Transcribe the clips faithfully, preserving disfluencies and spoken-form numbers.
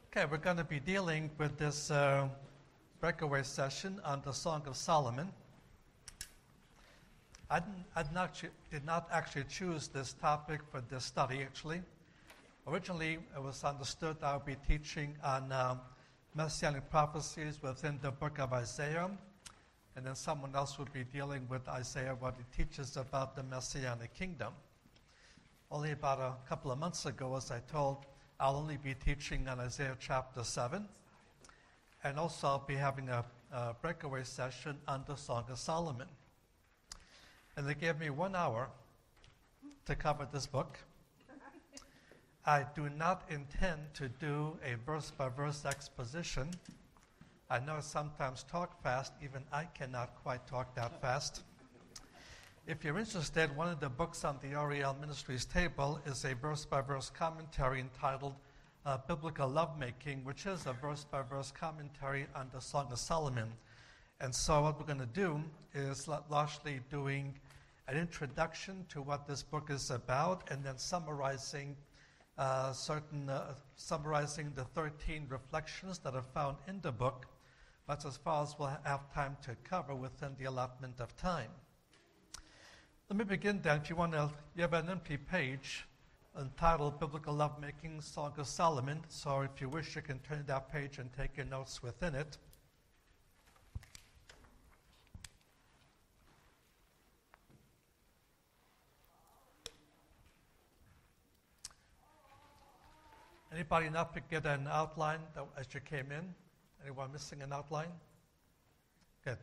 Okay, we're going to be dealing with this uh, breakaway session on the Song of Solomon. I, didn't, I did, not, did not actually choose this topic for this study, actually. Originally, it was understood I would be teaching on um, messianic prophecies within the book of Isaiah, and then someone else would be dealing with Isaiah, what it teaches about the messianic kingdom. Only about a couple of months ago, as I told, I'll only be teaching on Isaiah chapter seven, and also I'll be having a, a breakaway session on the Song of Solomon. And they gave me one hour to cover this book. I do not intend to do a verse-by-verse exposition. I know I sometimes talk fast. Even I cannot quite talk that fast. If you're interested, one of the books on the R E L Ministries table is a verse-by-verse commentary entitled uh, Biblical Lovemaking, which is a verse-by-verse commentary on the Song of Solomon. And so what we're going to do is largely doing an introduction to what this book is about, and then summarizing uh, certain, uh, summarizing the thirteen reflections that are found in the book. That's as far as we'll have time to cover within the allotment of time. Let me begin then. If you want to, you have an empty page entitled Biblical Lovemaking, Song of Solomon. So if you wish, you can turn to that page and take your notes within it. Anybody not get an outline that, as you came in? Anyone missing an outline? Good.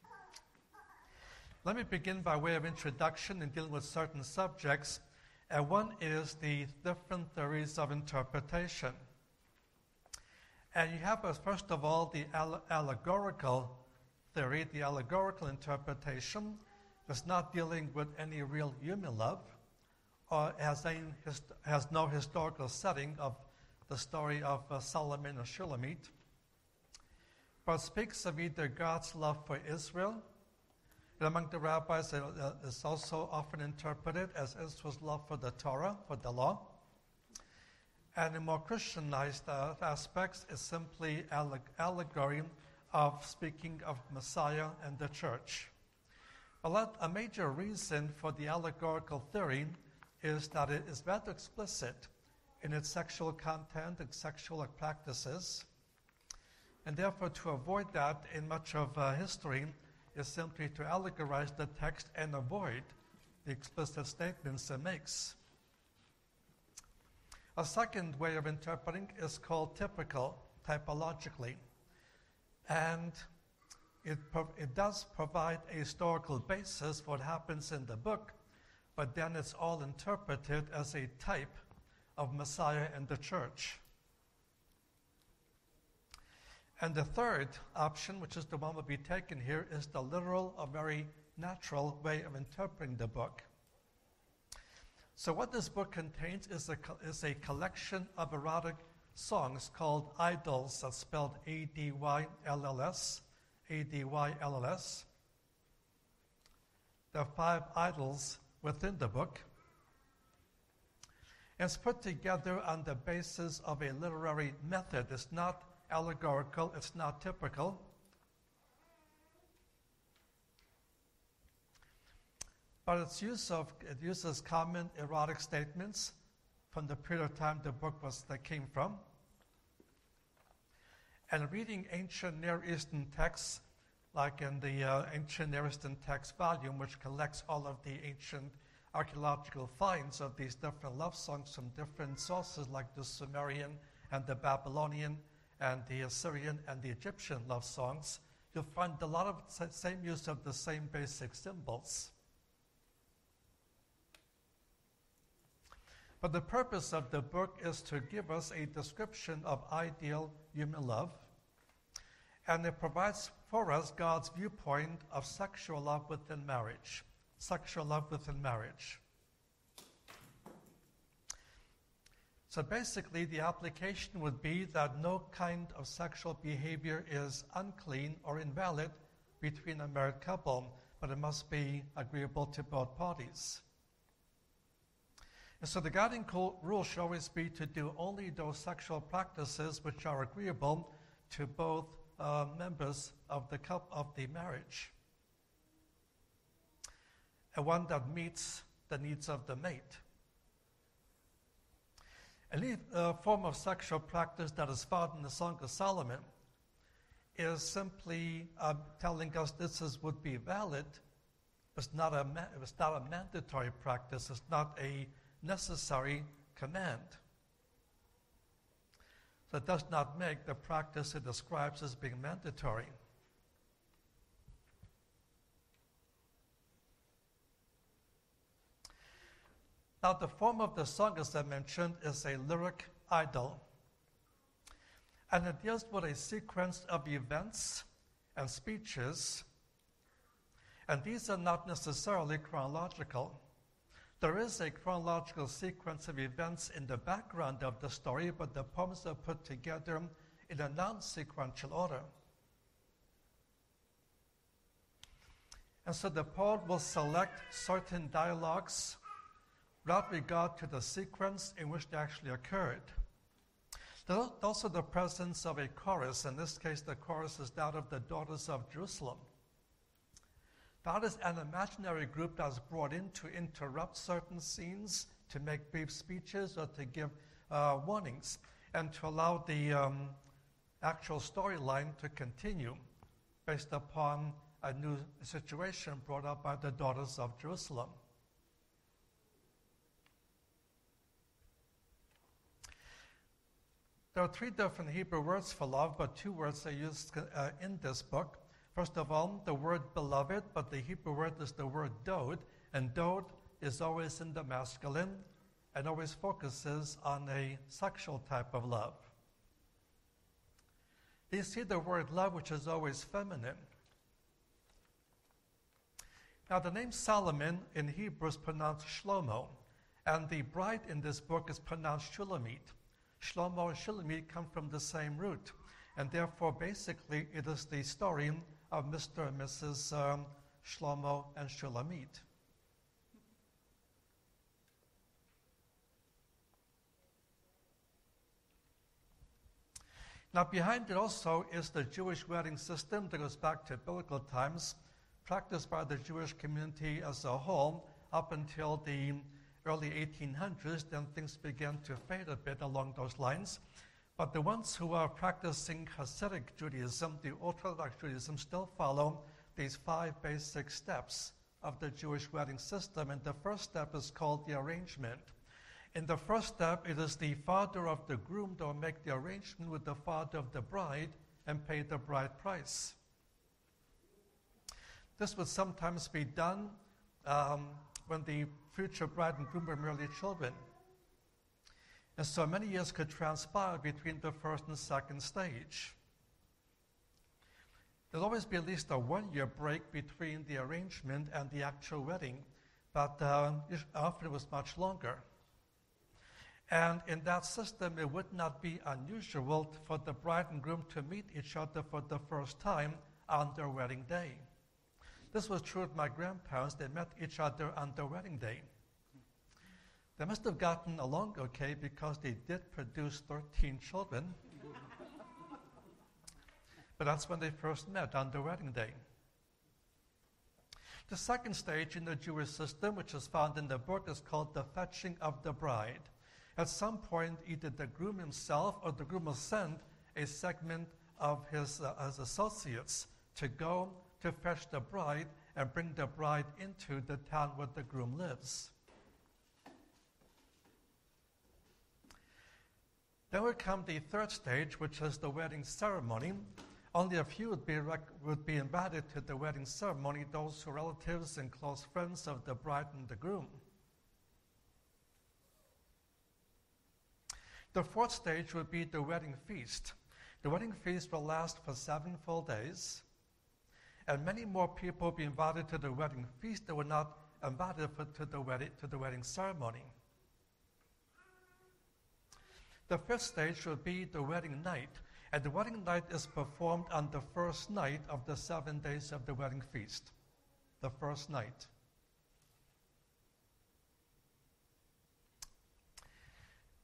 Let me begin by way of introduction in dealing with certain subjects. And one is the different theories of interpretation. And you have, uh, first of all, the alle- allegorical theory, the allegorical interpretation that's not dealing with any real human love, or has, a, has no historical setting of the story of uh, Solomon or Shulamite, but speaks of either God's love for Israel, and among the rabbis it uh, is also often interpreted as Israel's love for the Torah, for the law, and in more Christianized uh, aspects is simply alleg- allegory of speaking of Messiah and the church. A, lot, a major reason for the allegorical theory is that it is rather explicit in its sexual content and sexual practices. And therefore, to avoid that in much of uh, history is simply to allegorize the text and avoid the explicit statements it makes. A second way of interpreting is called typical, typologically. And it, pro- it does provide a historical basis for what happens in the book, but then it's all interpreted as a type of Messiah and the church. And the third option, which is the one we'll be taking here, is the literal or very natural way of interpreting the book. So what this book contains is a, is a collection of erotic songs called Idylls, that's spelled A D Y L L S, A D Y L L S. There are five idols within the book. It's put together on the basis of a literary method. It's not allegorical, it's not typical. But its use of it uses common erotic statements from the period of time the book was that came from. And reading ancient Near Eastern texts, like in the uh, Ancient Near Eastern Text volume, which collects all of the ancient archaeological finds of these different love songs from different sources, like the Sumerian and the Babylonian and the Assyrian and the Egyptian love songs, you'll find a lot of the same use of the same basic symbols. But the purpose of the book is to give us a description of ideal human love, and it provides for us God's viewpoint of sexual love within marriage. Sexual love within marriage. So basically, the application would be that no kind of sexual behavior is unclean or invalid between a married couple, but it must be agreeable to both parties. And so the guiding rule should always be to do only those sexual practices which are agreeable to both uh, members of the couple, of the marriage, and one that meets the needs of the mate. Any uh, form of sexual practice that is found in the Song of Solomon is simply uh, telling us this is, would be valid. It's not a ma- it's not a mandatory practice. It's not a necessary command. So it does not make the practice it describes as being mandatory. Now, the form of the song, as I mentioned, is a lyric idyll. And it deals with a sequence of events and speeches. And these are not necessarily chronological. There is a chronological sequence of events in the background of the story, but the poems are put together in a non-sequential order. And so the poet will select certain dialogues without regard to the sequence in which they actually occurred. There's also the presence of a chorus. In this case, the chorus is that of the Daughters of Jerusalem. That is an imaginary group that is brought in to interrupt certain scenes, to make brief speeches, or to give uh, warnings, and to allow the um, actual storyline to continue based upon a new situation brought up by the Daughters of Jerusalem. There are three different Hebrew words for love, but two words are used uh, in this book. First of all, the word beloved, but the Hebrew word is the word dod, and dod is always in the masculine and always focuses on a sexual type of love. You see the word love, which is always feminine. Now, the name Solomon in Hebrew is pronounced Shlomo, and the bride in this book is pronounced Shulamit. Shlomo and Shulamit come from the same root, and therefore, basically, it is the story of Mister and Missus Um, Shlomo and Shulamit. Now, behind it also is the Jewish wedding system that goes back to biblical times, practiced by the Jewish community as a whole up until the early eighteen hundreds. Then things began to fade a bit along those lines. But the ones who are practicing Hasidic Judaism, the Orthodox Judaism, still follow these five basic steps of the Jewish wedding system. And the first step is called the arrangement. In the first step, it is the father of the groom that will make the arrangement with the father of the bride and pay the bride price. This would sometimes be done um, when the future bride and groom were merely children. And so many years could transpire between the first and second stage. There'll always be at least a one-year break between the arrangement and the actual wedding, but uh, often it was much longer. And in that system, it would not be unusual for the bride and groom to meet each other for the first time on their wedding day. This was true with my grandparents. They met each other on their wedding day. They must have gotten along okay because they did produce thirteen children. But that's when they first met, on their wedding day. The second stage in the Jewish system, which is found in the book, is called the fetching of the bride. At some point, either the groom himself or the groom will send a segment of his, uh, his associates to go to fetch the bride and bring the bride into the town where the groom lives. Then would come the third stage, which is the wedding ceremony. Only a few would be, rec- would be invited to the wedding ceremony, those who are relatives and close friends of the bride and the groom. The fourth stage would be the wedding feast. The wedding feast will last for seven full days, and many more people will be invited to the wedding feast that were not invited for, to, the wedding, to the wedding ceremony. The fifth stage would be the wedding night, and the wedding night is performed on the first night of the seven days of the wedding feast. The first night.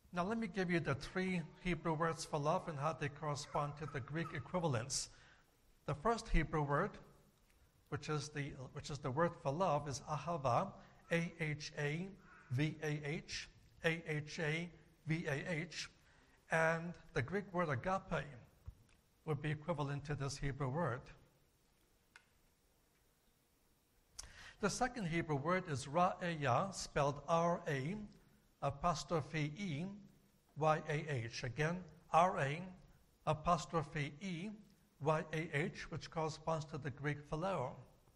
Now let me give you the three Hebrew words for love and how they correspond to the Greek equivalents. The first Hebrew word, which is the, which is the word for love, is ahava, A H A V A H, A H A V A H, and the Greek word agape would be equivalent to this Hebrew word. The second Hebrew word is ra'eya, spelled R A, apostrophe E, Y A H. Again, R A, apostrophe E, Y A H, which corresponds to the Greek phileo.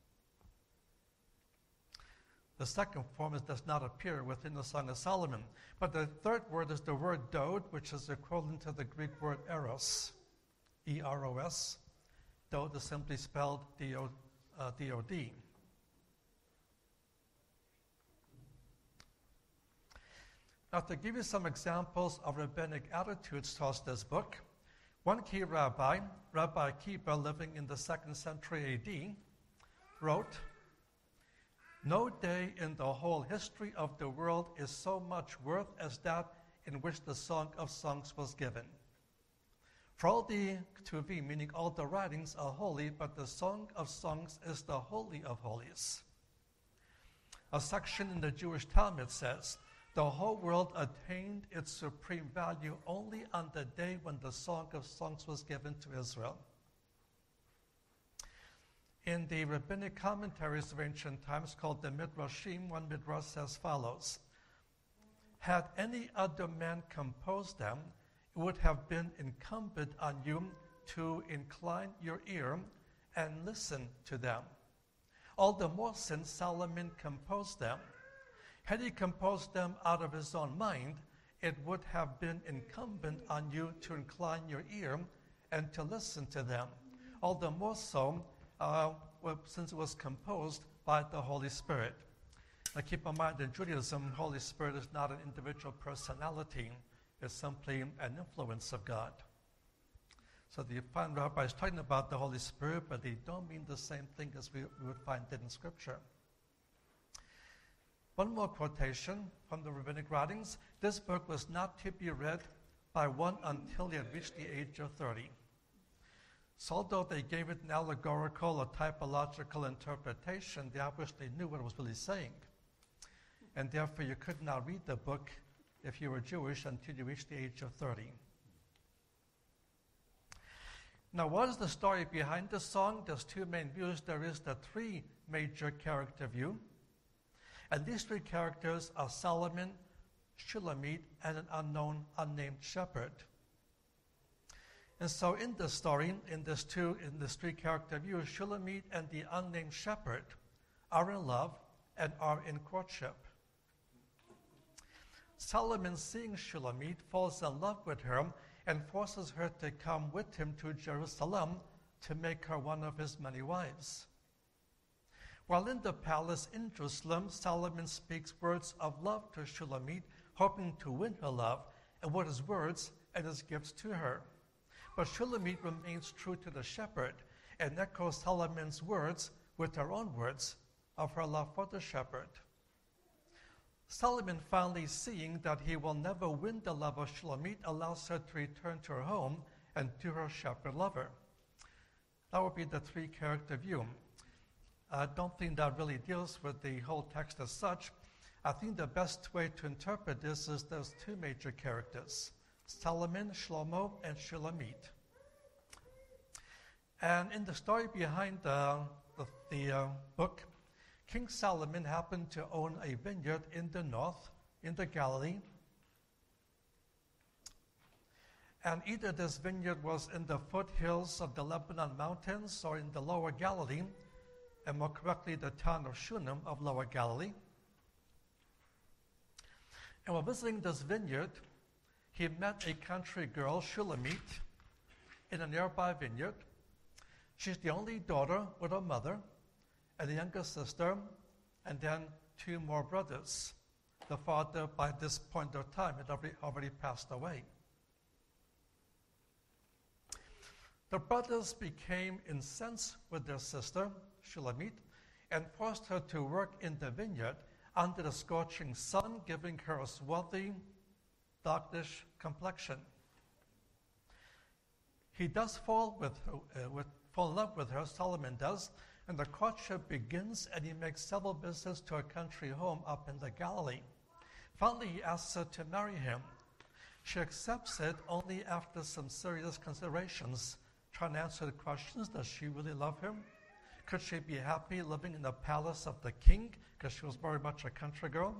The second form is, does not appear within the Song of Solomon. But the third word is the word dod, which is equivalent to the Greek word eros, E R O S. Dod is simply spelled D O D. Now, to give you some examples of rabbinic attitudes towards this book, one key rabbi, Rabbi Akiba, living in the second century A D, wrote, "No day in the whole history of the world is so much worth as that in which the Song of Songs was given. For all the Ketuvim, meaning all the writings, are holy, but the Song of Songs is the holy of holies." A section in the Jewish Talmud says, "The whole world attained its supreme value only on the day when the Song of Songs was given to Israel." In the rabbinic commentaries of ancient times called the Midrashim, one Midrash says follows, "Had any other man composed them, it would have been incumbent on you to incline your ear and listen to them. All the more since Solomon composed them. Had he composed them out of his own mind, it would have been incumbent on you to incline your ear and to listen to them. All the more so uh, since it was composed by the Holy Spirit." Now keep in mind, in Judaism, Holy Spirit is not an individual personality. It's simply an influence of God. So the find rabbis talking about the Holy Spirit, but they don't mean the same thing as we, we would find it in Scripture. One more quotation from the rabbinic writings. "This book was not to be read by one until he had reached the age of thirty. So although they gave it an allegorical or typological interpretation, they obviously knew what it was really saying. And therefore you could not read the book if you were Jewish until you reached the age of thirty. Now, what is the story behind the song? There's two main views. There is the three major character view. And these three characters are Solomon, Shulamit, and an unknown, unnamed shepherd. And so in this story, in this two, in this three character view, Shulamit and the unnamed shepherd are in love and are in courtship. Solomon, seeing Shulamit, falls in love with her and forces her to come with him to Jerusalem to make her one of his many wives. While in the palace in Jerusalem, Solomon speaks words of love to Shulamit, hoping to win her love, and with his words and his gifts to her. But Shulamit remains true to the shepherd and echoes Solomon's words with her own words of her love for the shepherd. Solomon, finally seeing that he will never win the love of Shulamit, allows her to return to her home and to her shepherd lover. That would be the three-character view. I don't think that really deals with the whole text as such. I think the best way to interpret this is those two major characters, Solomon, Shlomo, and Shulamit. And in the story behind uh, the, the uh, book, King Solomon happened to own a vineyard in the north, in the Galilee. And either this vineyard was in the foothills of the Lebanon mountains or in the lower Galilee, and more correctly, the town of Shunem of Lower Galilee. And while visiting this vineyard, he met a country girl, Shulamit, in a nearby vineyard. She's the only daughter with her mother, and a younger sister, and then two more brothers. The father, by this point of time, had already, already passed away. The brothers became incensed with their sister, Shulamit, and forced her to work in the vineyard under the scorching sun, giving her a swarthy darkish complexion. He does fall with, uh, with fall in love with her, Solomon does, and the courtship begins, and he makes several visits to her country home up in the Galilee. Finally, he asks her to marry him. She accepts it only after some serious considerations, trying to answer the questions: does she really love him? Could she be happy living in the palace of the king? Because she was very much a country girl.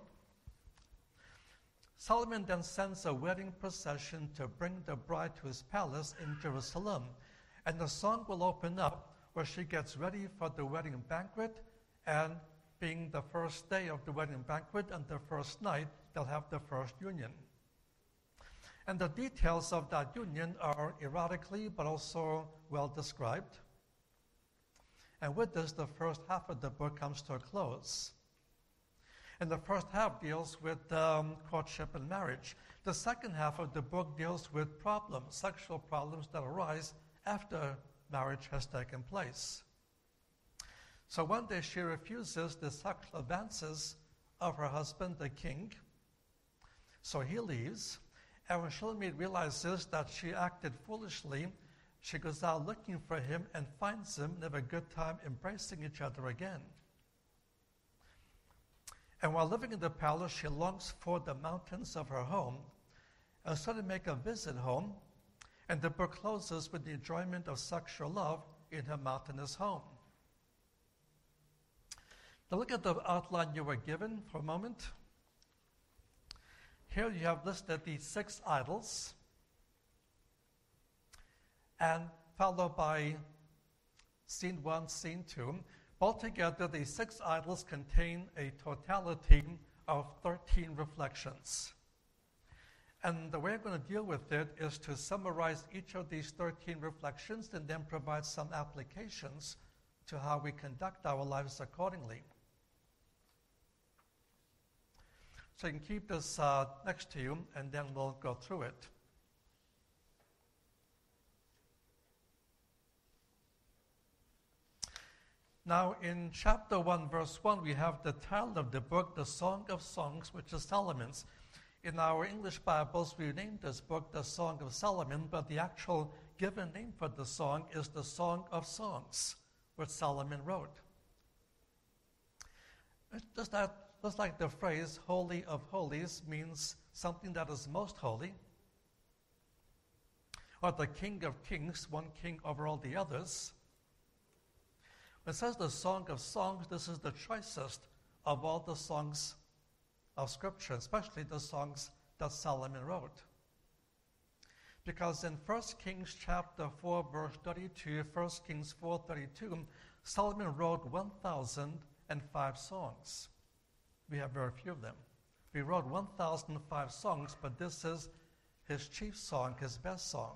Solomon then sends a wedding procession to bring the bride to his palace in Jerusalem. And the song will open up where she gets ready for the wedding banquet, and being the first day of the wedding banquet and the first night, they'll have the first union. And the details of that union are erotically but also well described. And with this, the first half of the book comes to a close. And the first half deals with um, courtship and marriage. The second half of the book deals with problems, sexual problems that arise after marriage has taken place. So one day she refuses the sexual advances of her husband, the king. So he leaves. And when Shulamit realizes that she acted foolishly, she goes out looking for him and finds him and have a good time embracing each other again. And while living in the palace, she longs for the mountains of her home and so to make a visit home. And the book closes with the enjoyment of sexual love in her mountainous home. Now look at the outline you were given for a moment. Here you have listed the six idols, and followed by scene one, scene two. Altogether, the six idols contain a totality of thirteen reflections. And the way I'm going to deal with it is to summarize each of these thirteen reflections and then provide some applications to how we conduct our lives accordingly. So you can keep this uh, next to you, and then we'll go through it. Now, in chapter one, verse one, we have the title of the book, The Song of Songs, which is Solomon's. In our English Bibles, we named this book The Song of Solomon, but the actual given name for the song is The Song of Songs, which Solomon wrote. Just, that, just like the phrase Holy of Holies means something that is most holy, or the King of Kings, one king over all the others. When it says the Song of Songs, this is the choicest of all the songs of Scripture, especially the songs that Solomon wrote. Because in First Kings chapter four, verse thirty-two, First Kings four thirty-two, Solomon wrote one thousand five songs. We have very few of them. He wrote one thousand five songs, but this is his chief song, his best song.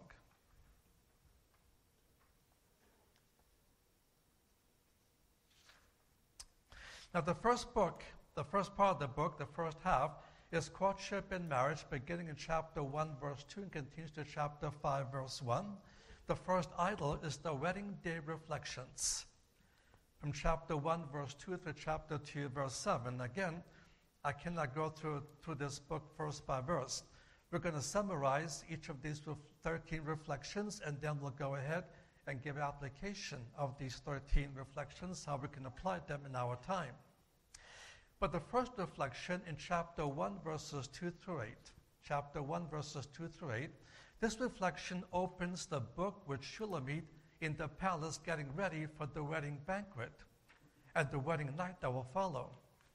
Now the first book, the first part of the book, the first half, is courtship and marriage, beginning in chapter one, verse two, and continues to chapter five, verse one. The first idol is the wedding day reflections, from chapter one, verse two, to chapter two, verse seven. Again, I cannot go through, through this book verse by verse. We're going to summarize each of these thirteen reflections, and then we'll go ahead and give application of these thirteen reflections, how we can apply them in our time. But the first reflection in chapter one, verses two through eight, chapter one, verses two through eight, this reflection opens the book with Shulamit in the palace getting ready for the wedding banquet and the wedding night that will follow.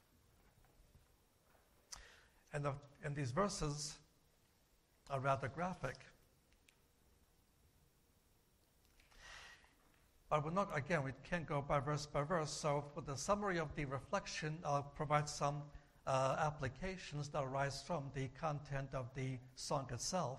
And, the, and these verses are rather graphic. But we're not, again, we can't go by verse by verse, so for the summary of the reflection, I'll provide some uh, applications that arise from the content of the song itself.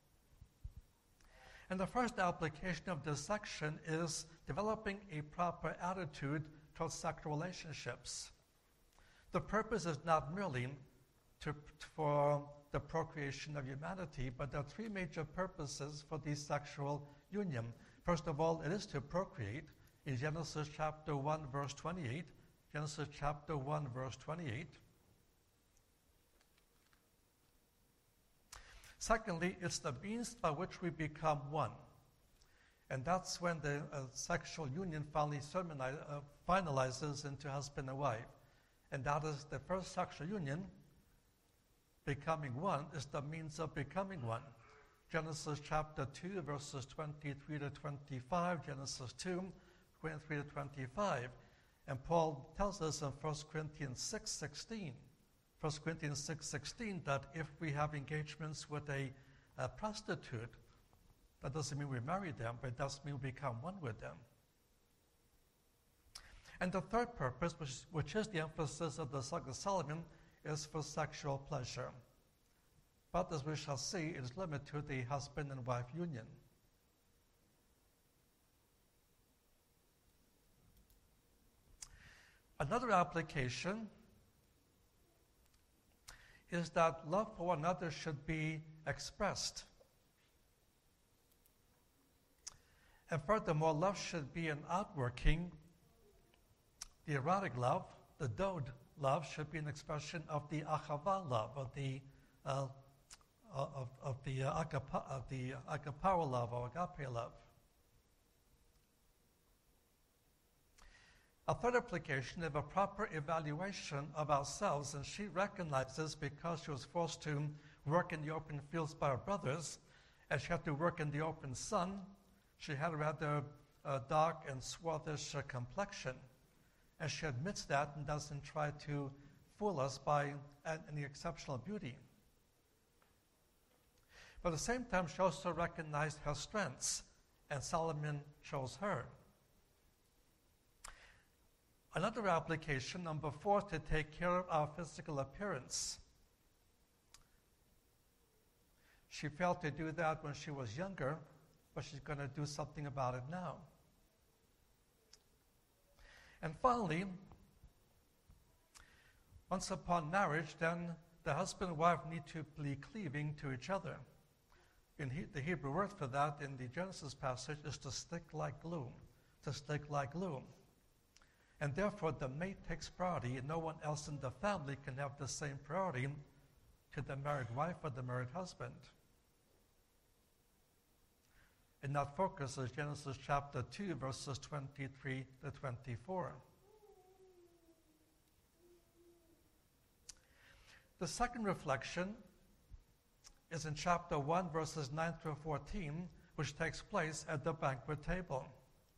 And the first application of this section is developing a proper attitude towards sexual relationships. The purpose is not merely to, for the procreation of humanity, but there are three major purposes for the sexual union. First of all, it is to procreate. In Genesis chapter one, verse twenty-eight, Genesis chapter one, verse twenty-eight. Secondly, it's the means by which we become one. And that's when the uh, sexual union finally sermoni- uh, finalizes into husband and wife. And that is the first sexual union, becoming one, is the means of becoming one. Genesis chapter two, verses twenty-three to twenty-five, Genesis two, twenty-three to twenty-five. And Paul tells us in First Corinthians six sixteen, First Corinthians six sixteen, that if we have engagements with a, a prostitute, that doesn't mean we marry them, but it does mean we become one with them. And the third purpose, which, which is the emphasis of the Song of Solomon, is for sexual pleasure. But as we shall see, it is limited to the husband and wife union. Another application is that love for one another should be expressed. And furthermore, love should be an outworking. The erotic love, the dode love, should be an expression of the achava love, of the uh, of, of the uh, agapa, of the agapawa love or agape love. A third application of a proper evaluation of ourselves, and she recognizes, because she was forced to work in the open fields by her brothers, and she had to work in the open sun, she had a rather uh, dark and swarthish uh, complexion. And she admits that and doesn't try to fool us by any exceptional beauty. But at the same time, she also recognized her strengths, and Solomon chose her. Another application, number four, to take care of our physical appearance. She failed to do that when she was younger, but she's going to do something about it now. And finally, once upon marriage, then the husband and wife need to be cleaving to each other. In he, the Hebrew word for that in the Genesis passage is to stick like glue, to stick like glue. And therefore, the mate takes priority, and no one else in the family can have the same priority to the married wife or the married husband. And that focus is Genesis chapter two, verses twenty-three to twenty-four. The second reflection is in chapter one, verses nine through fourteen, which takes place at the banquet table.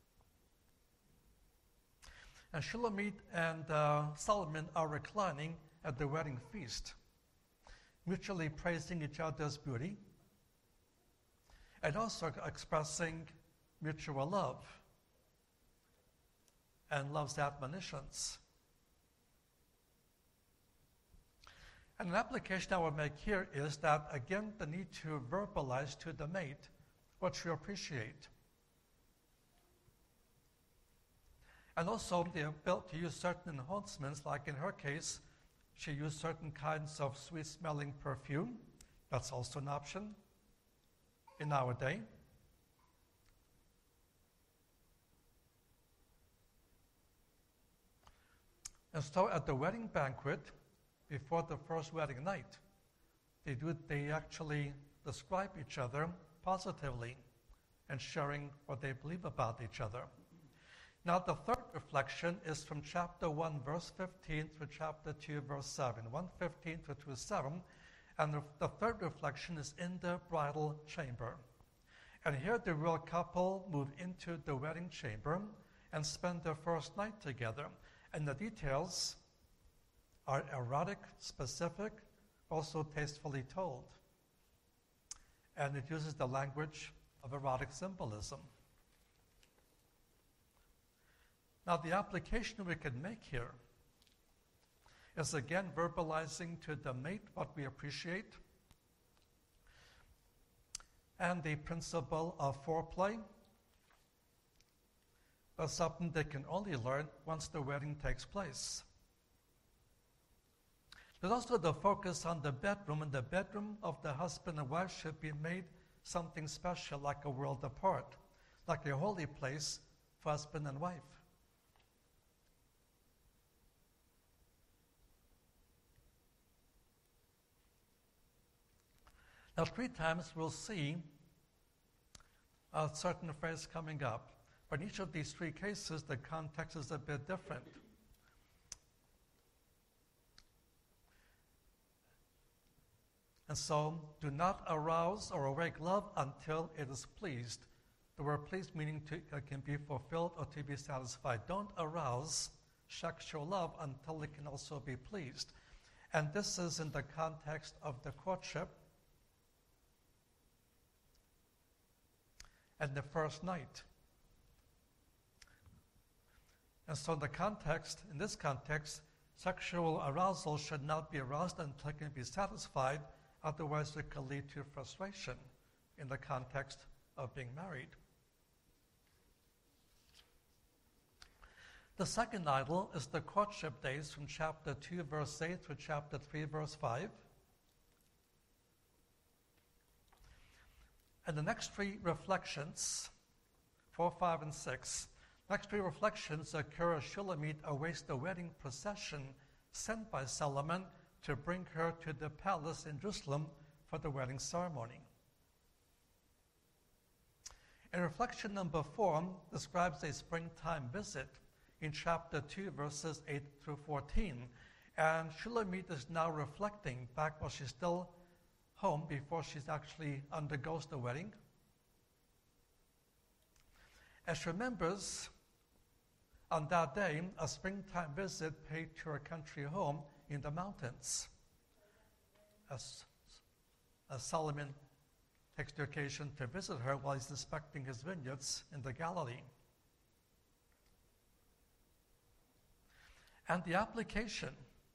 And Shulamit and uh, Solomon are reclining at the wedding feast, mutually praising each other's beauty, and also expressing mutual love and love's admonitions. And an application I will make here is that, again, the need to verbalize to the mate what you appreciate. And also the ability to use certain enhancements, like in her case, she used certain kinds of sweet-smelling perfume. That's also an option in our day. And so at the wedding banquet, before the first wedding night, they do they actually describe each other positively and sharing what they believe about each other. Now the third reflection is from chapter one, verse fifteen through chapter two, verse seven. one fifteen through two seven. And the, the third reflection is in the bridal chamber. And here the royal couple move into the wedding chamber and spend their first night together. And the details are erotic, specific, also tastefully told. And it uses the language of erotic symbolism. Now the application we can make here is again verbalizing to the mate what we appreciate, and the principle of foreplay. That's something they can only learn once the wedding takes place. There's also the focus on the bedroom, and the bedroom of the husband and wife should be made something special, like a world apart, like a holy place for husband and wife. Now, three times we'll see a certain phrase coming up. But in each of these three cases, the context is a bit different. And so, do not arouse or awake love until it is pleased. The word pleased meaning to, uh, can be fulfilled or to be satisfied. Don't arouse sexual love until it can also be pleased. And this is in the context of the courtship and the first night. And so in the context, in this context, sexual arousal should not be aroused until it can be satisfied, otherwise it could lead to frustration in the context of being married. The second idol is the courtship days from chapter two, verse eight through chapter three, verse five. And the next three reflections, four, five, and six, next three reflections occur as Shulamit awaits the wedding procession sent by Solomon to bring her to the palace in Jerusalem for the wedding ceremony. And reflection number four describes a springtime visit in chapter two, verses eight through fourteen. And Shulamit is now reflecting back while she's still home before she actually undergoes the wedding. As she remembers, on that day, a springtime visit paid to her country home in the mountains. As, as Solomon takes the occasion to visit her while he's inspecting his vineyards in the Galilee. And the application,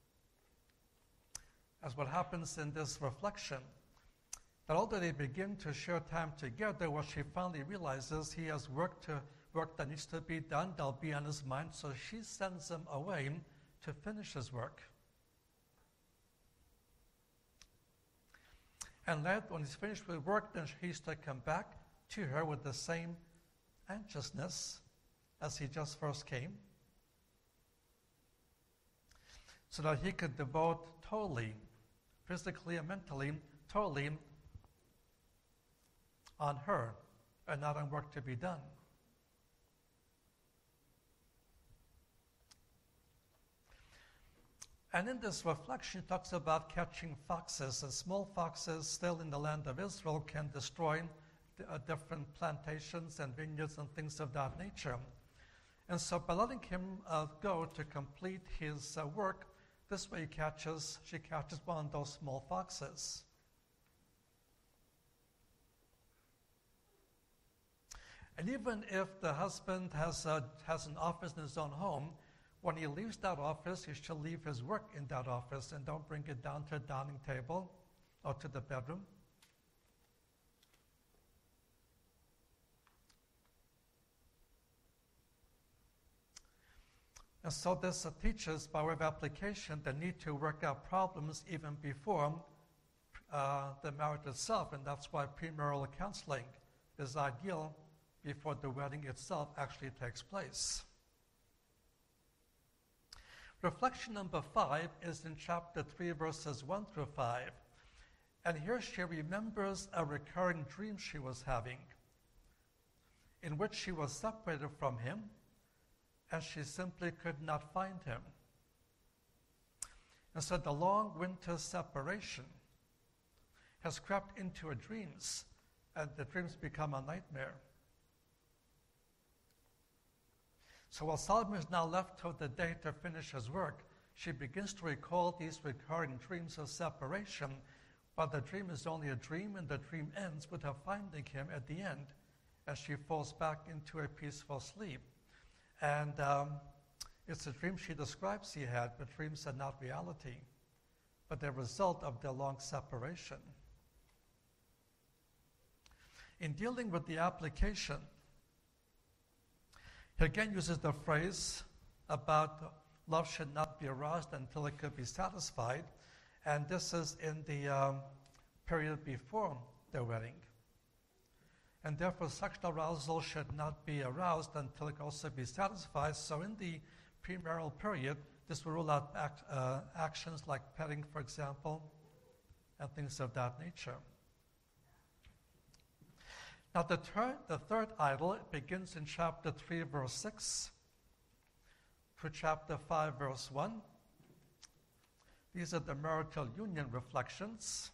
as what happens in this reflection, that although they begin to share time together, what she finally realizes, he has work to work that needs to be done, that'll be on his mind, so she sends him away to finish his work. And then when he's finished with work, then he's to come back to her with the same anxiousness as he just first came, so that he could devote totally, physically and mentally, totally on her and not on work to be done. And in this reflection, it talks about catching foxes. And small foxes still in the land of Israel can destroy uh, different plantations and vineyards and things of that nature. And so by letting him uh, go to complete his uh, work, this way he catches, she catches one of those small foxes. And even if the husband has, a, has an office in his own home, when he leaves that office, he should leave his work in that office and don't bring it down to the dining table or to the bedroom. And so this uh, teaches, by way of application, the need to work out problems even before uh, the marriage itself, and that's why premarital counseling is ideal before the wedding itself actually takes place. Reflection number five is in chapter three, verses one through five. And here she remembers a recurring dream she was having, in which she was separated from him, and she simply could not find him. And so the long winter separation has crept into her dreams, and the dreams become a nightmare. So while Solomon is now left till the day to finish his work, she begins to recall these recurring dreams of separation, but the dream is only a dream, and the dream ends with her finding him at the end as she falls back into a peaceful sleep. And um, it's a dream she describes he had, but dreams are not reality, but the result of their long separation. In dealing with the application, he again uses the phrase about love should not be aroused until it could be satisfied, and this is in the um, period before their wedding. And therefore, sexual arousal should not be aroused until it can also be satisfied. So in the premarital period, this will rule out act, uh, actions like petting, for example, and things of that nature. Now the, ter- the third idol begins in chapter three, verse six, to chapter five, verse one. These are the marital union reflections.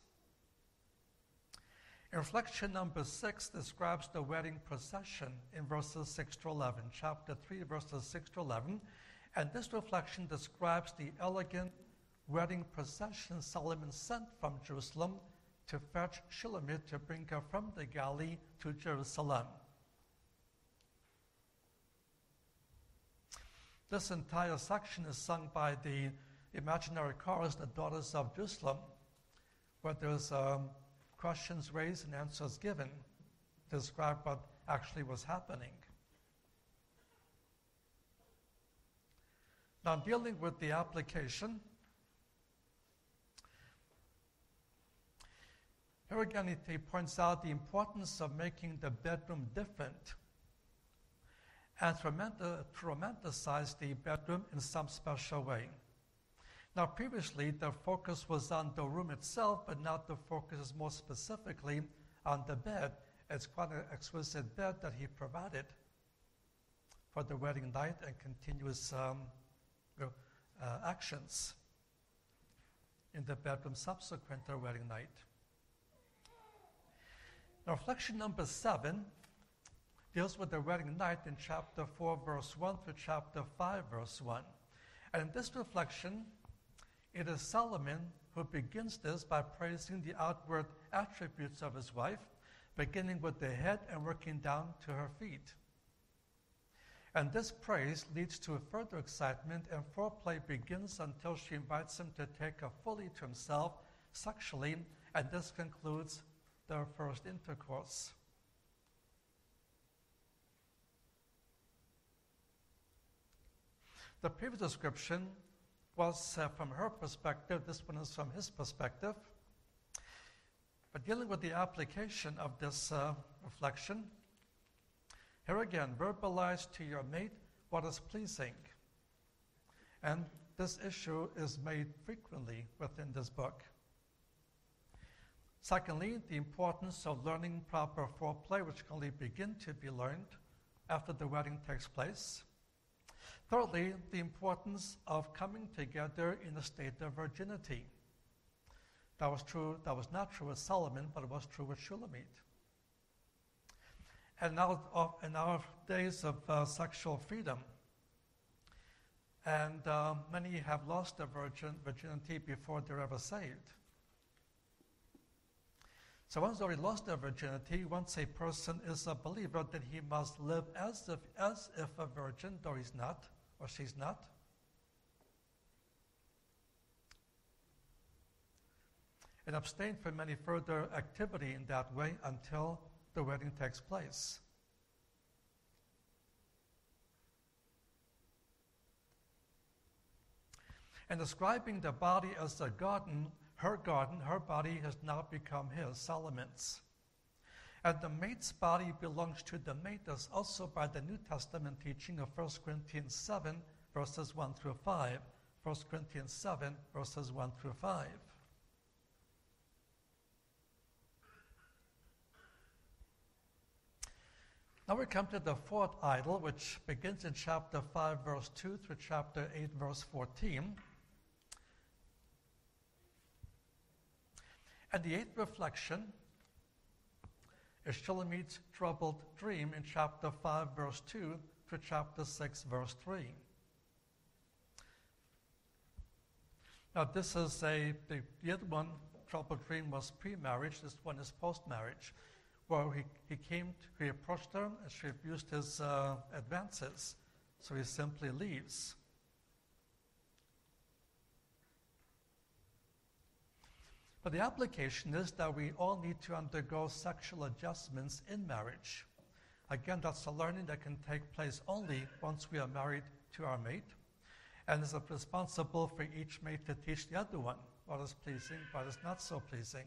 Reflection number six describes the wedding procession in verses six to eleven, chapter three, verses six to eleven. And this reflection describes the elegant wedding procession Solomon sent from Jerusalem to fetch Shulamith to bring her from the Galilee to Jerusalem. This entire section is sung by the imaginary chorus, the Daughters of Jerusalem, where there's um, questions raised and answers given to describe what actually was happening. Now, dealing with the application, here again he points out the importance of making the bedroom different and to romanticize the bedroom in some special way. Now, previously, the focus was on the room itself, but now the focus is more specifically on the bed. It's quite an exquisite bed that he provided for the wedding night and continuous um, uh, actions in the bedroom subsequent to the wedding night. Now, reflection number seven deals with the wedding night in chapter four, verse one through chapter five, verse one. And in this reflection, it is Solomon who begins this by praising the outward attributes of his wife, beginning with the head and working down to her feet. And this praise leads to further excitement, and foreplay begins until she invites him to take her fully to himself sexually, and this concludes their first intercourse. The previous description was uh, from her perspective. This one is from his perspective. But dealing with the application of this uh, reflection, here again, verbalize to your mate what is pleasing. And this issue is made frequently within this book. Secondly, the importance of learning proper foreplay, which can only begin to be learned after the wedding takes place. Thirdly, the importance of coming together in a state of virginity. That was true, that was not true with Solomon, but it was true with Shulamith. And now, in our days of uh, sexual freedom, and uh, many have lost their virgin, virginity before they're ever saved. So once they already lost their virginity, once a person is a believer, then he must live as if, as if a virgin, though he's not, or she's not. And abstain from any further activity in that way until the wedding takes place. And describing the body as a garden, her garden, her body has now become his, Solomon's. And the mate's body belongs to the mate, as also by the New Testament teaching of First Corinthians seven, verses one through five. First Corinthians seven, verses one through five. Now we come to the fourth idol, which begins in chapter five, verse two through chapter eight, verse fourteen. And the eighth reflection is Shulamith's troubled dream in chapter five, verse two through chapter six, verse three. Now this is a, the, the other one, troubled dream, was pre-marriage. This one is post-marriage, where he, he came, to, he approached her, and she refused his uh, advances, so he simply leaves. But the application is that we all need to undergo sexual adjustments in marriage. Again, that's a learning that can take place only once we are married to our mate, and is responsible for each mate to teach the other one what is pleasing, what is not so pleasing.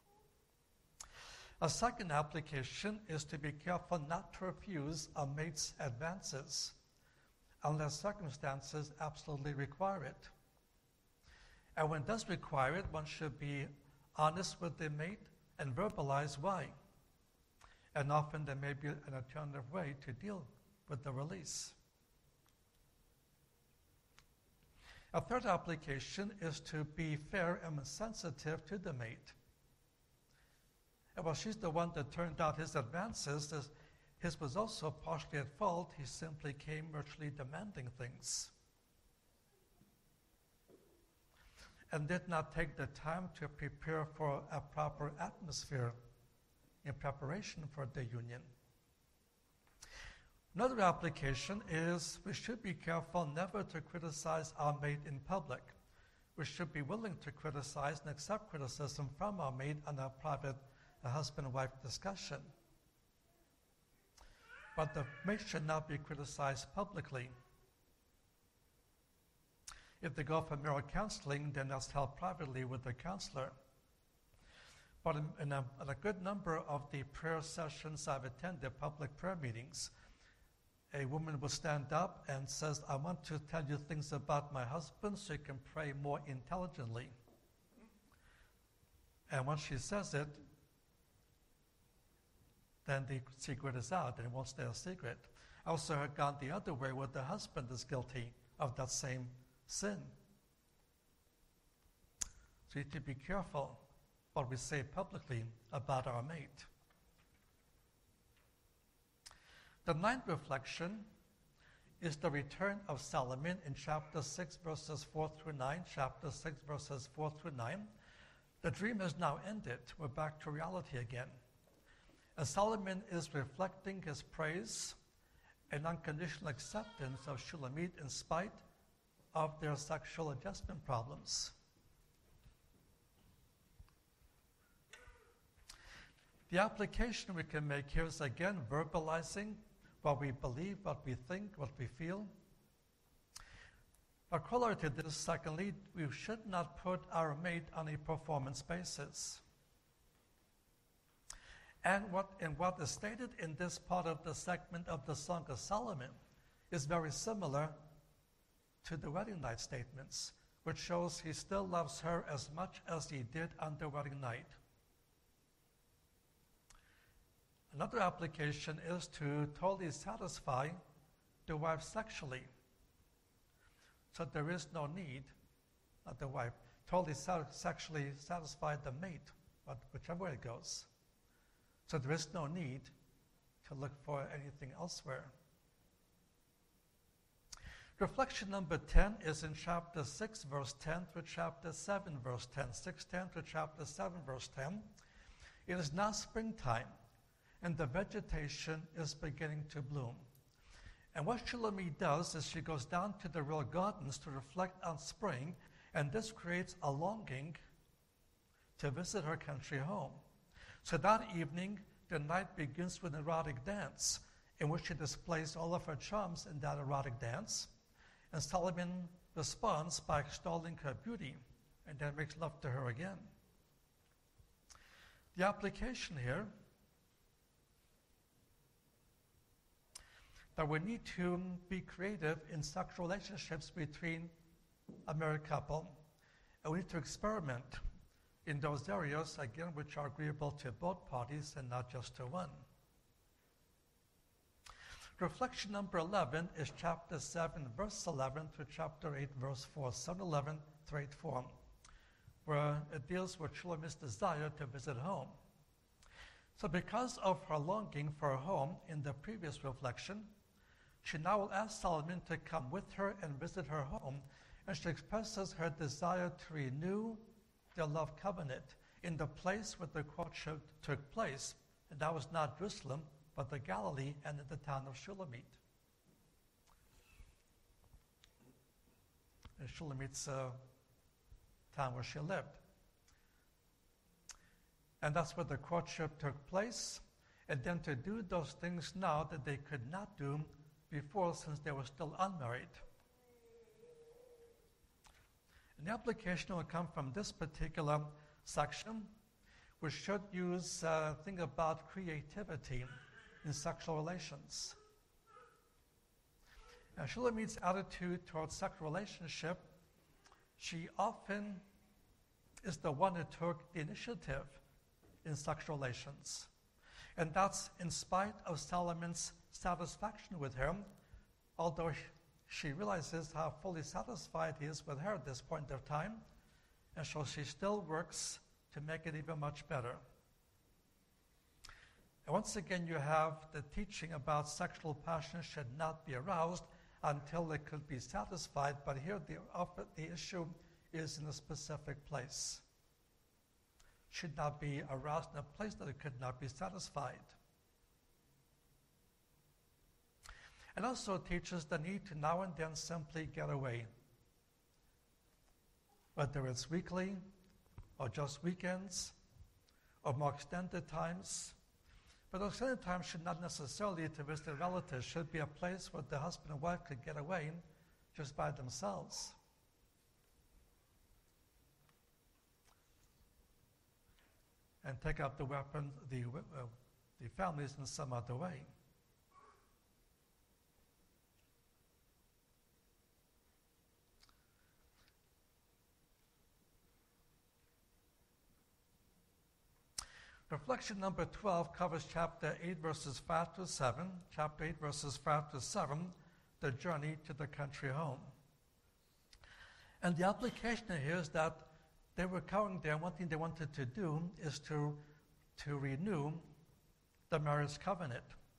A second application is to be careful not to refuse a mate's advances unless circumstances absolutely require it. And when it does require it, one should be honest with the mate and verbalize why. and often there may be an alternative way to deal with the release. A third application is to be fair and sensitive to the mate. And while she's the one that turned out his advances, his was also partially at fault. He simply came virtually demanding things and did not take the time to prepare for a proper atmosphere in preparation for the union. Another application is we should be careful never to criticize our mate in public. We should be willing to criticize and accept criticism from our mate on a private a husband-wife discussion. But the mate should not be criticized publicly. If they go for marriage counseling, then that's held privately with the counselor. But in, in, a, in a good number of the prayer sessions I've attended, public prayer meetings, a woman will stand up and says, I want to tell you things about my husband so you can pray more intelligently. And once she says it, then the secret is out and it won't stay a secret. I also have gone the other way where the husband is guilty of that same sin. So you need to be careful what we say publicly about our mate. The ninth reflection is the return of Solomon in chapter six, verses four through nine. Chapter six, verses four through nine. The dream has now ended. We're back to reality again. And Solomon is reflecting his praise and unconditional acceptance of Shulamit in spite of their sexual adjustment problems. The application we can make here is again verbalizing what we believe, what we think, what we feel. But corollary to this, secondly, we should not put our mate on a performance basis. And what, and what is stated in this part of the segment of the Song of Solomon is very similar to the wedding night statements, which shows he still loves her as much as he did on the wedding night. Another application is to totally satisfy the wife sexually. So there is no need, not the wife, totally sexually satisfy the mate, but whichever way it goes. So there is no need to look for anything elsewhere. Reflection number ten is in chapter six, verse ten through chapter seven, verse ten. six ten to chapter seven, verse ten. It is now springtime, and the vegetation is beginning to bloom. And what Shulamit does is she goes down to the real gardens to reflect on spring, and this creates a longing to visit her country home. So that evening, the night begins with an erotic dance, in which she displays all of her charms in that erotic dance. And Solomon responds by extolling her beauty, and then makes love to her again. The application here, that we need to be creative in sexual relationships between a married couple, and we need to experiment in those areas, again, which are agreeable to both parties and not just to one. Reflection number eleven is chapter seven, verse eleven to chapter eight, verse four, seven eleven to eight four, where it deals with Shulamit's desire to visit home. So because of her longing for a home in the previous reflection, she now will ask Solomon to come with her and visit her home, and she expresses her desire to renew their love covenant in the place where the courtship took place. And that was not Jerusalem, but the Galilee and in the town of Shulamit. In Shulamit's uh, town where she lived. And that's where the courtship took place. And then to do those things now that they could not do before, since they were still unmarried. And the application will come from this particular section, which should use uh, think about creativity in sexual relations. And Shulamit's attitude towards sexual relationship, she often is the one who took the initiative in sexual relations. And that's in spite of Solomon's satisfaction with her, although she realizes how fully satisfied he is with her at this point of time, and so she still works to make it even much better. And once again, you have the teaching about sexual passion should not be aroused until it could be satisfied, but here the, the issue is in a specific place. Should not be aroused in a place that it could not be satisfied. And also teaches the need to now and then simply get away. Whether it's weekly, or just weekends, or more extended times. But those extended times should not necessarily to visit relatives, should be a place where the husband and wife could get away just by themselves. And take up the weapon, the, uh, the families in some other way. Reflection number twelve covers chapter eight, verses five to seven. Chapter eight, verses five to seven, the journey to the country home. And the application here is that they were coming there, and one thing they wanted to do is to, to renew the marriage covenant.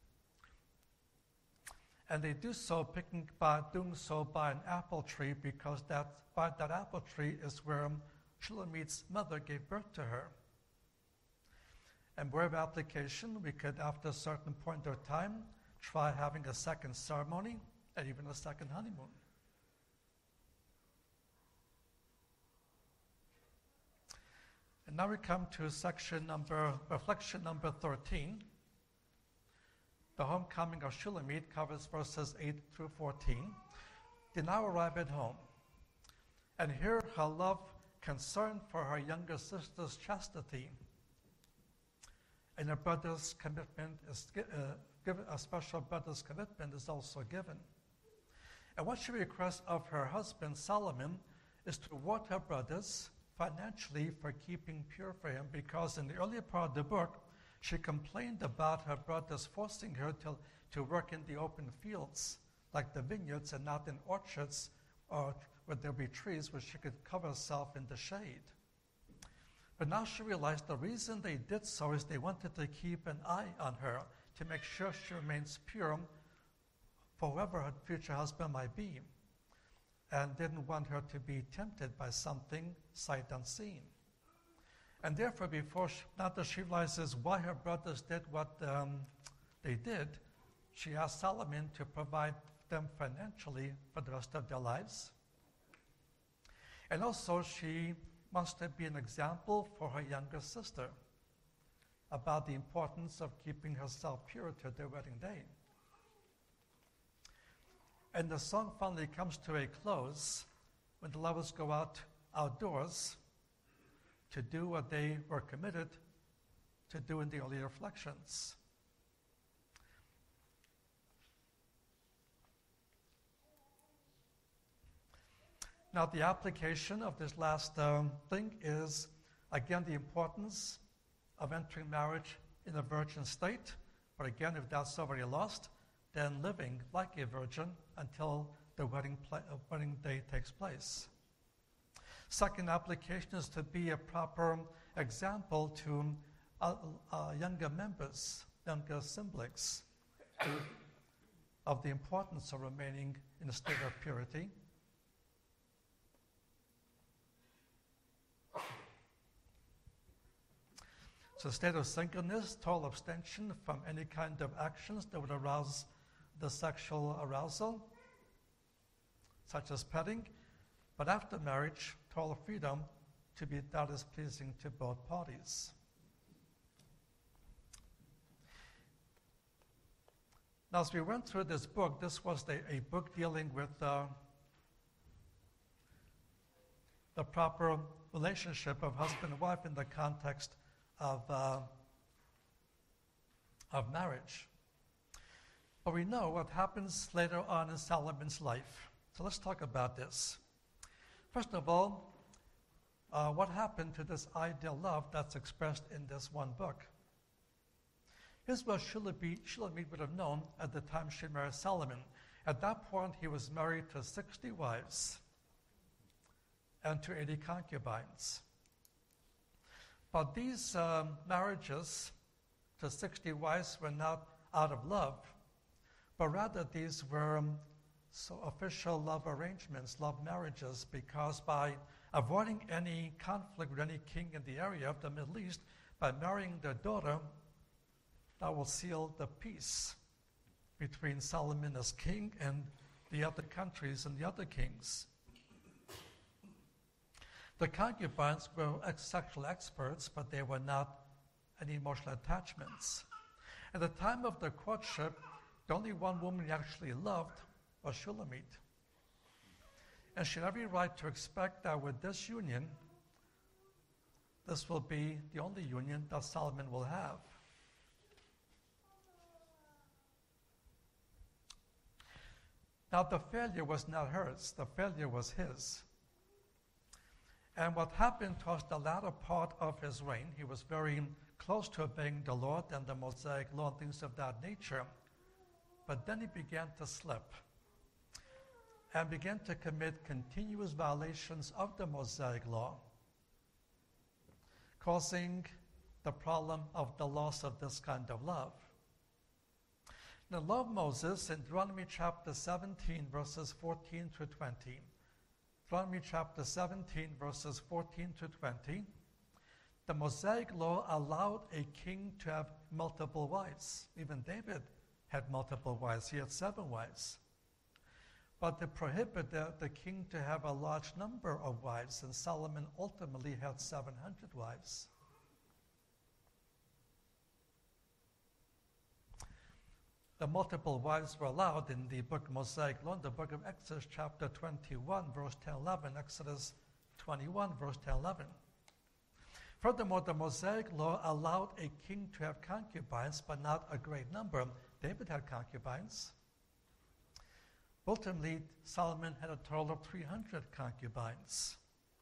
And they do so picking by doing so by an apple tree, because that by that apple tree is where Shulamith's mother gave birth to her. And word of application, we could, after a certain point of time, try having a second ceremony and even a second honeymoon. And now we come to section number, reflection number thirteen. The homecoming of Shulamith covers verses eight through fourteen. They now arrive at home. And here her love, concern for her younger sister's chastity, and a brother's commitment is uh, given, a special brother's commitment is also given. And what she requests of her husband, Solomon, is to reward her brothers financially for keeping pure for him, because in the earlier part of the book, she complained about her brothers forcing her to, to work in the open fields, like the vineyards, and not in orchards, or where there be trees where she could cover herself in the shade. But now she realized the reason they did so is they wanted to keep an eye on her to make sure she remains pure for whoever her future husband might be, and didn't want her to be tempted by something sight unseen. And therefore, before she, now that she realizes why her brothers did what um, they did, she asked Solomon to provide them financially for the rest of their lives. And also she wants to be an example for her younger sister about the importance of keeping herself pure to their wedding day. And the song finally comes to a close when the lovers go out outdoors to do what they were committed to do in the earlier reflections. Now, the application of this last um, thing is, again, the importance of entering marriage in a virgin state. But again, if that's already lost, then living like a virgin until the wedding, pla- uh, wedding day takes place. Second application is to be a proper example to uh, uh, younger members, younger siblings, of the importance of remaining in a state of purity. So a state of singleness, total abstention from any kind of actions that would arouse the sexual arousal, such as petting, but after marriage, total freedom to be that is pleasing to both parties. Now, as we went through this book, this was the, a book dealing with uh, the proper relationship of husband and wife in the context of, uh, of marriage. But we know what happens later on in Solomon's life. So let's talk about this. First of all, uh, what happened to this ideal love that's expressed in this one book? Here's what Shulamit, Shulamit would have known at the time she married Solomon. At that point, he was married to sixty wives and to eighty concubines. But these um, marriages to sixty wives were not out of love, but rather these were um, so official love arrangements, love marriages, because by avoiding any conflict with any king in the area of the Middle East, by marrying their daughter, that will seal the peace between Solomon as king and the other countries and the other kings. The concubines were ex- sexual experts, but they were not any emotional attachments. At the time of the courtship, the only one woman he actually loved was Shulamit. And she had every right to expect that with this union, this will be the only union that Solomon will have. Now, the failure was not hers, the failure was his. And what happened towards the latter part of his reign, he was very close to obeying the Lord and the Mosaic law and things of that nature. But then he began to slip and began to commit continuous violations of the Mosaic law, causing the problem of the loss of this kind of love. The law of Moses in Deuteronomy chapter seventeen, verses fourteen to twenty. Deuteronomy chapter seventeen, verses fourteen to twenty. The Mosaic law allowed a king to have multiple wives. Even David had multiple wives. He had seven wives. But it prohibited the king to have a large number of wives, and Solomon ultimately had seven hundred wives. The multiple wives were allowed in the book of Mosaic law, in the book of Exodus chapter twenty-one, verse ten eleven, Exodus twenty-one, verse ten eleven. Furthermore, the Mosaic law allowed a king to have concubines, but not a great number. David had concubines. Ultimately, Solomon had a total of three hundred concubines.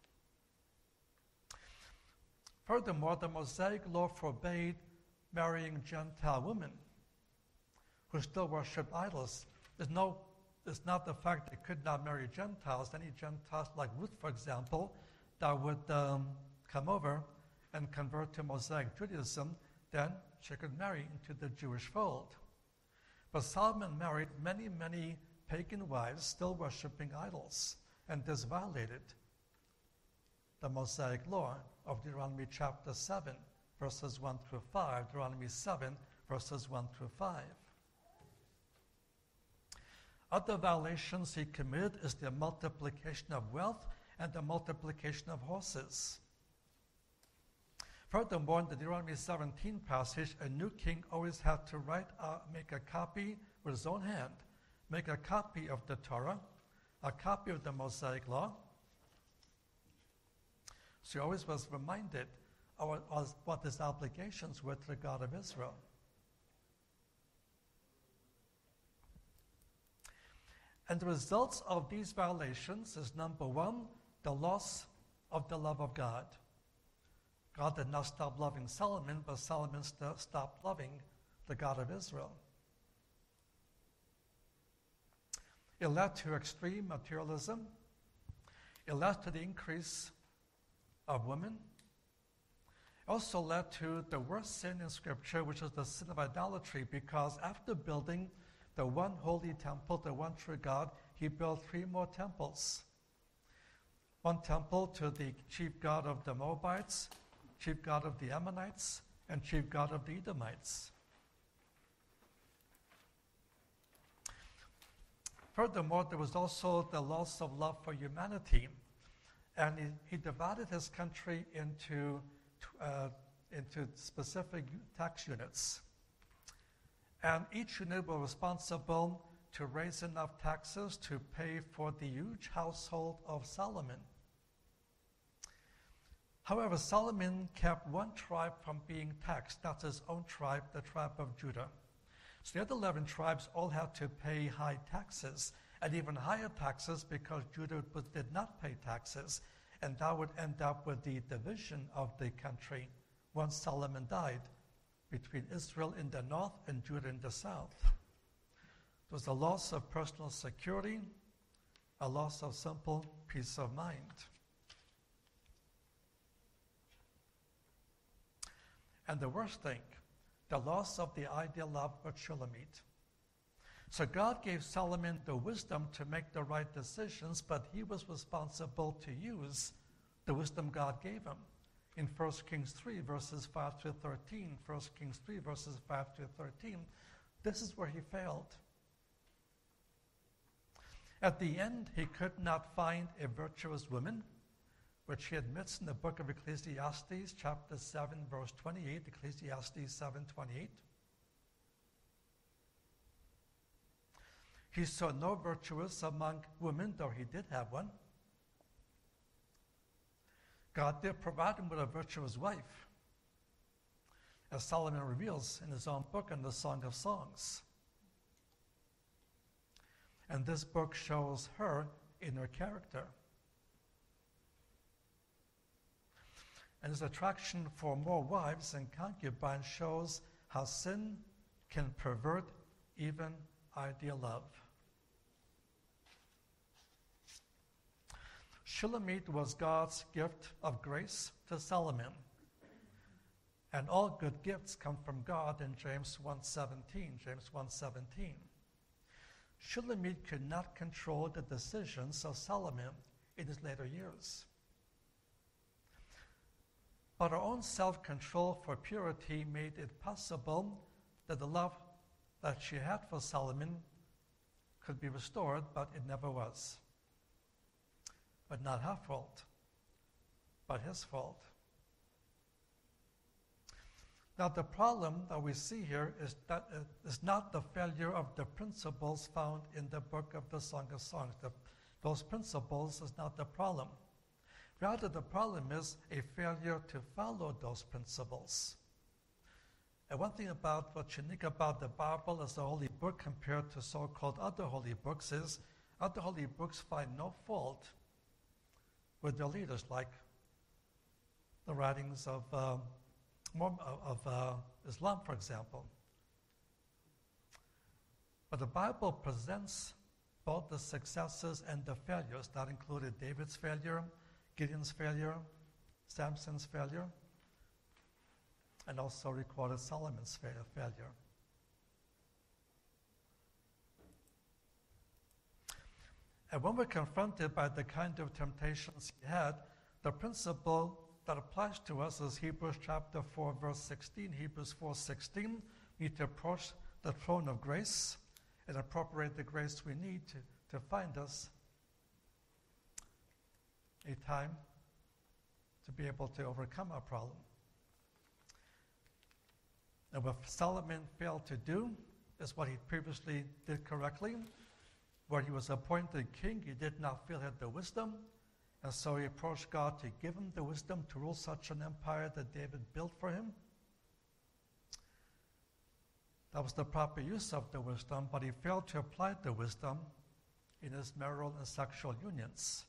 Furthermore, the Mosaic law forbade marrying Gentile women who still worship idols. There's no, it's not the fact they could not marry Gentiles. Any Gentiles, like Ruth, for example, that would um, come over and convert to Mosaic Judaism, then she could marry into the Jewish fold. But Solomon married many, many pagan wives still worshiping idols, and this violated the Mosaic law of Deuteronomy chapter seven, verses one through five, Deuteronomy seven, verses one through five. Other violations he committed is the multiplication of wealth and the multiplication of horses. Furthermore, in the Deuteronomy seventeen passage, a new king always had to write, uh, make a copy with his own hand, make a copy of the Torah, a copy of the Mosaic law. So he always was reminded of what his obligations were to the God of Israel. And the results of these violations is, number one, the loss of the love of God. God did not stop loving Solomon, but Solomon st- stopped loving the God of Israel. It led to extreme materialism. It led to the increase of women. It also led to the worst sin in Scripture, which is the sin of idolatry, because after building the one holy temple, the one true God, he built three more temples. One temple to the chief god of the Moabites, chief god of the Ammonites, and chief god of the Edomites. Furthermore, there was also the loss of love for humanity, and he, he divided his country into, uh, into specific tax units. And each unit was responsible to raise enough taxes to pay for the huge household of Solomon. However, Solomon kept one tribe from being taxed. That's his own tribe, the tribe of Judah. So the other eleven tribes all had to pay high taxes, and even higher taxes because Judah did not pay taxes. And that would end up with the division of the country once Solomon died, between Israel in the north and Judah in the south. It was a loss of personal security, a loss of simple peace of mind. And the worst thing, the loss of the ideal love of Shulamit. So God gave Solomon the wisdom to make the right decisions, but he was responsible to use the wisdom God gave him. In First Kings three, verses five to thirteen, First Kings three, verses five to thirteen, this is where he failed. At the end, he could not find a virtuous woman, which he admits in the book of Ecclesiastes, chapter seven, verse twenty-eight, Ecclesiastes seven twenty-eight. He saw no virtuous among women, though he did have one. God did provide him with a virtuous wife, as Solomon reveals in his own book in the Song of Songs. And this book shows her in her character. And his attraction for more wives and concubines shows how sin can pervert even ideal love. Shulamit was God's gift of grace to Solomon. And all good gifts come from God in James one seventeen. James one seventeen. Shulamit could not control the decisions of Solomon in his later years. But her own self-control for purity made it possible that the love that she had for Solomon could be restored, but it never was. But not her fault, but his fault. Now, the problem that we see here is that it is not the failure of the principles found in the book of the Song of Songs. The, those principles is not the problem. Rather, the problem is a failure to follow those principles. And one thing about what's unique about the Bible as a holy book compared to so-called other holy books is other holy books find no fault with their leaders, like the writings of, uh, of uh, Islam, for example. But the Bible presents both the successes and the failures. That included David's failure, Gideon's failure, Samson's failure, and also recorded Solomon's failure. And when we're confronted by the kind of temptations he had, the principle that applies to us is Hebrews chapter four, verse sixteen. Hebrews four sixteen. We need to approach the throne of grace and appropriate the grace we need to, to find us a time to be able to overcome our problem. And what Solomon failed to do is what he previously did correctly. Where he was appointed king, he did not feel he had the wisdom, and so he approached God to give him the wisdom to rule such an empire that David built for him. That was the proper use of the wisdom, but he failed to apply the wisdom in his marital and sexual unions.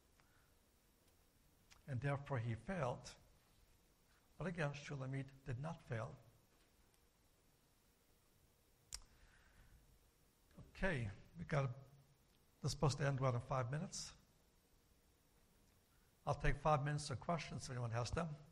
And therefore he failed. But again, Shulamit did not fail. Okay. We got, this is supposed to end about in five minutes. I'll take five minutes of questions if anyone has them.